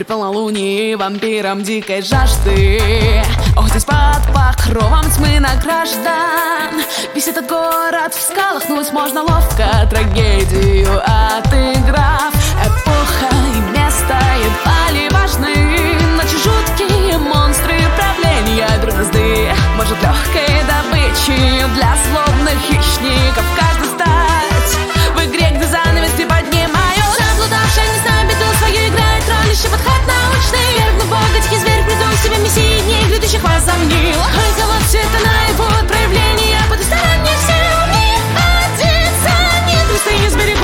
полнолуние вампиром дикой жажды. Ох, здесь под покровом тьмы на граждан весь этот город в скалах, можно ловко трагедию отыграв. Эпоха и место едва ли важны, ночи жуткие монстры, правления дрозды. Может, легкой добычей для злобных хищников каждый стать в игре, где занавеси поднимают. Заблудавшая не знаю беду свою играет роль, ищет подход научный. Вергну бога, дикий зверь, приду в себе мессии дней грядущих возомнил. Только вот все это наяву проявления потусторонних сил не годится, нет, кресты не сберегут.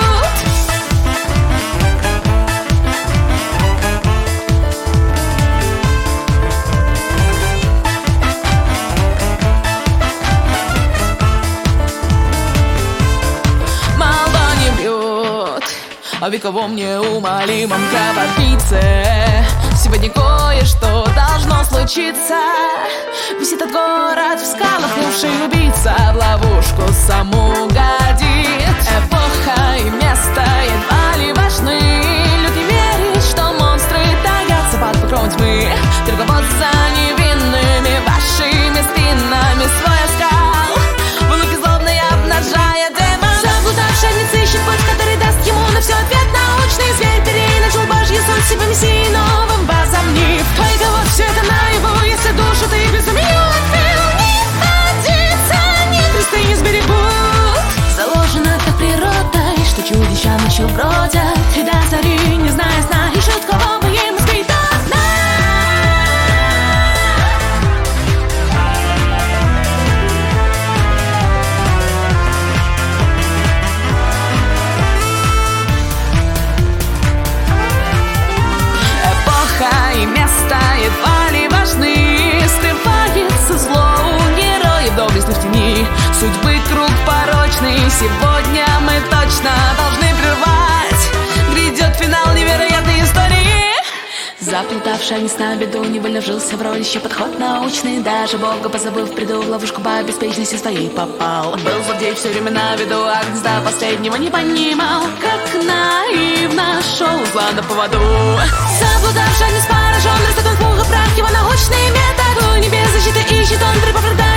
О вековом неумолимом кровопийце сегодня кое-что должно случиться. Весь этот город в скалах, лучший убийца в ловушку саму годит. Эпоха и место едва ли важны. Люди верят, что монстры таятся под покровом тьмы. Только вот за невинными вашими спинами свой оскал в луке злобной обнажая демон. Заблудавший ищет путь, который даст ему на все ответ научный. Зверь переначал божью суть себе мессии новым возомнив. Только вот все это наяву, если душу ты безумию отвел, не годится, нет, кресты не сберегут. Заложено так природой, что чудища ночью бродят и до зари, не зная сна, ищут кого бы им сбить до дна. И место едва ли важны. Скрывается зло у героев доблестных теней. Судьбы круг порочный сегодня мы точно должны прервать. Грядет финал невероятной истории. Заплутавший не сна беду, невольно вжился в роль, ища подход научный. Даже Бога позабыл, в приду в ловушку по беспечности своей попал. Был злодей все время на виду, а гнезда последнего не понимал. Как наивно шел зла на поводу. Заблудавший не поражен, растет он в пух и прах, его научный метод. У небес защиты ищет он при